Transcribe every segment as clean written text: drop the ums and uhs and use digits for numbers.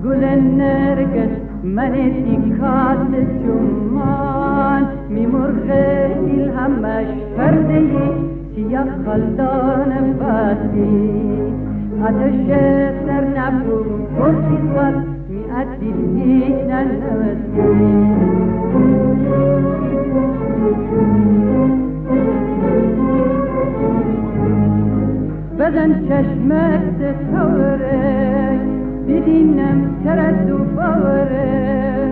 گل نرگس من دیکات جمان میمرغه دیل همش پرده سیاه خلدان باتی آتش سر نبو گفتی سال میعدی هیچ ننوستی بدن چشمت ستاره ببینم ترد و باوره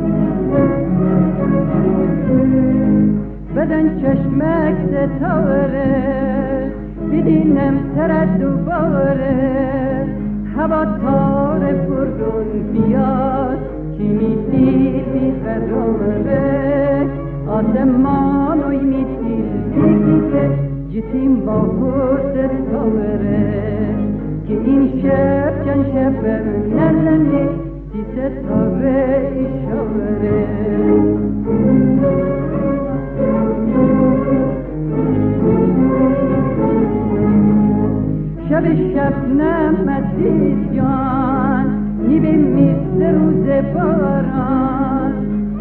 بدن چشمک ستاره ببینم ترد و باوره هوا تار پردون بیاد که میدیل بیقراره آسمانوی میدیل بیگیده جتیم با پرد تاوره که این شب چند شب نرلنی سی ستاره اشاره شب نمدید جان نیبه مثل روز باران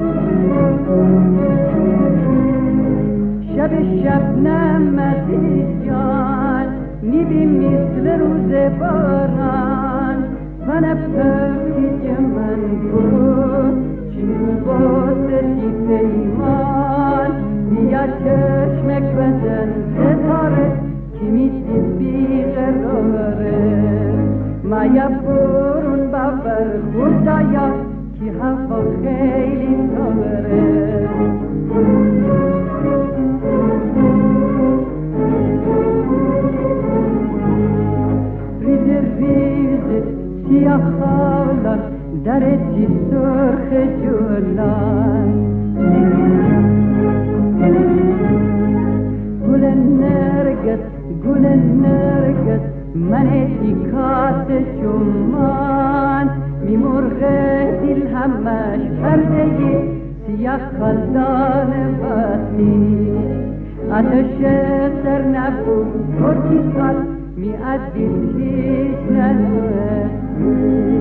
شب نمدید جان نیبه مثل روز باران و نبتاکی که من بود چنو بازدی پیمان بیا چشمک بزن ستاره که میدید بیقراره مایا برون بابر خدایا که هوا خیلی تاره ریز سیاه خالان در تی سرخ جولان گل نرگس من دیکات جمان میمرغه دیل همش پرده سیاه خلدان باتی آتش سر نبود کردی سال میعدید هیچ ننوستی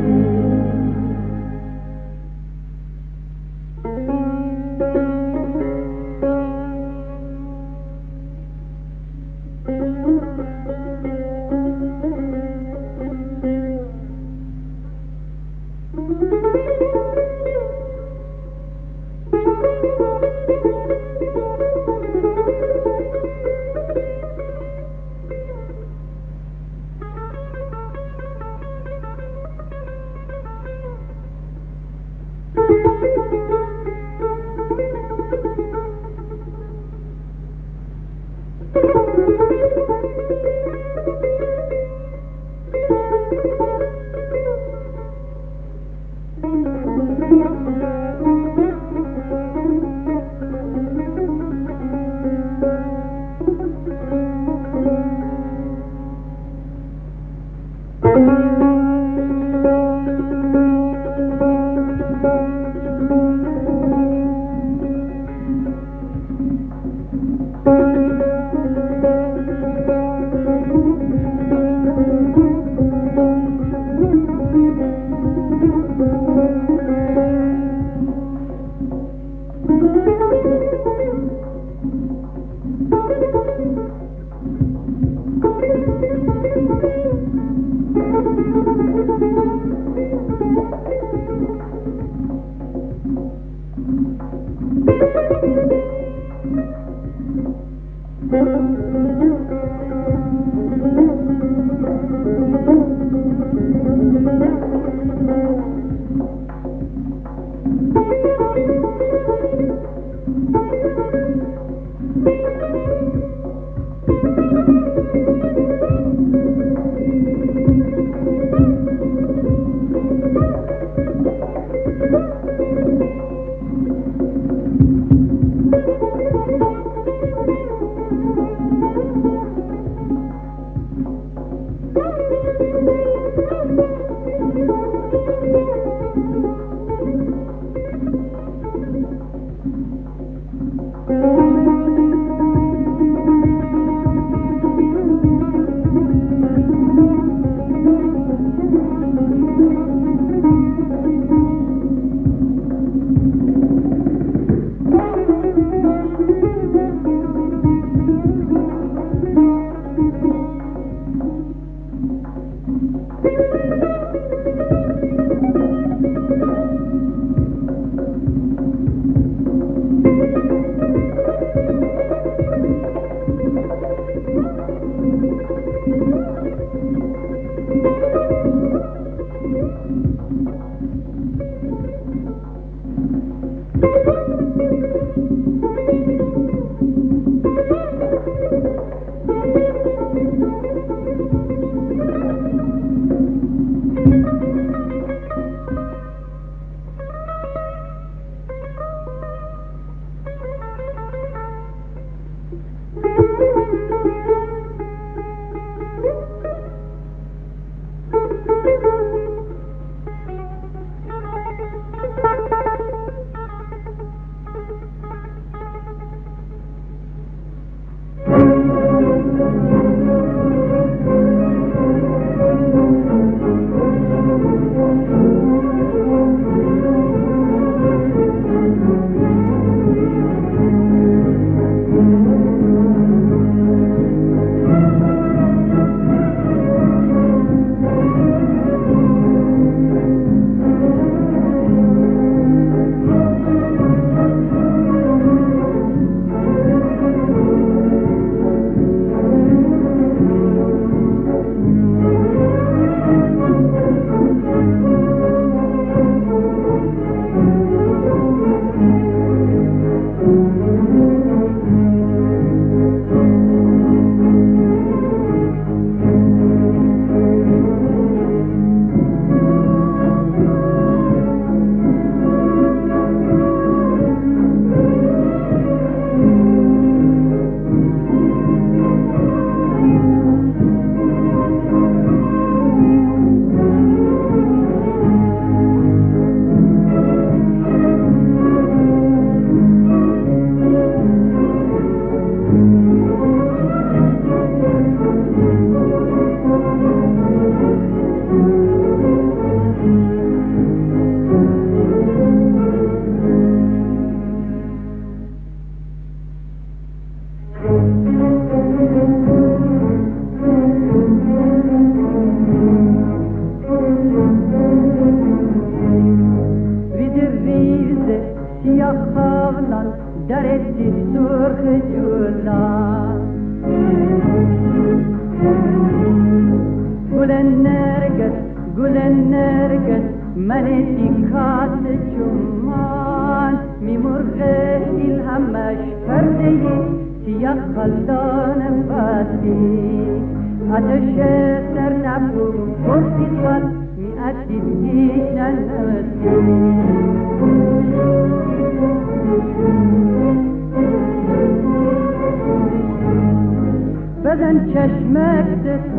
بزن چشمک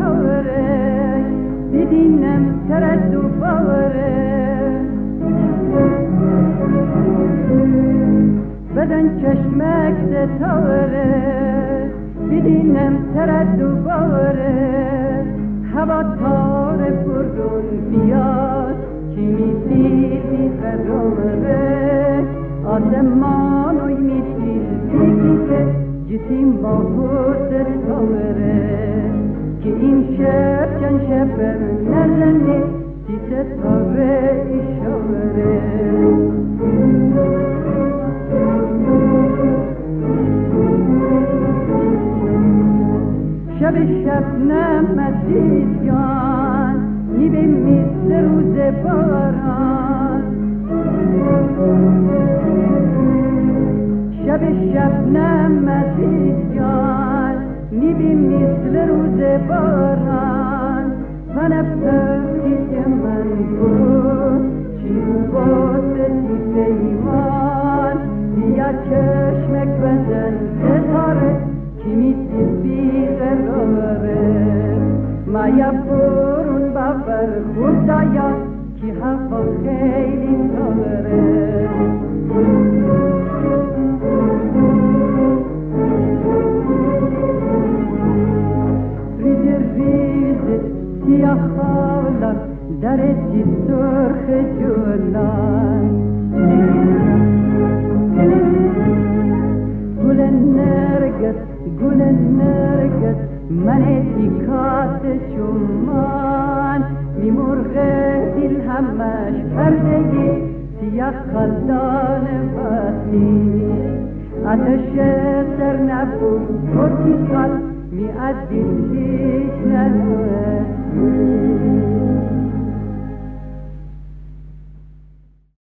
تصوره ببینم ترد و باوره بزن چشمک تصوره ببینم ترد و باوره هوا تار پردون بیاد کی میسیزی خرامره آسمانوی میسیزی جسیم با خود تاوره که این شب چند شب نزنه سی ستاره اشاره شب شبنم عزیز جان نیبه مثل روز باران شب شبنم عزیز جان نیبی مثل روز باران و نفسی که من بود چی باستی پیمان بیا چشمک بزن ستاره کی میسی بیقراره مایا برون بابر خدایا کی هوا خیلی داره سیاه خالا درتی سرخ جولان گل نرگس من تیکات شمان میمرغه دل همش پردگی سیاه خالدان وقتی آتش سر نبود پرتی خال می ادیل هیچ ننوه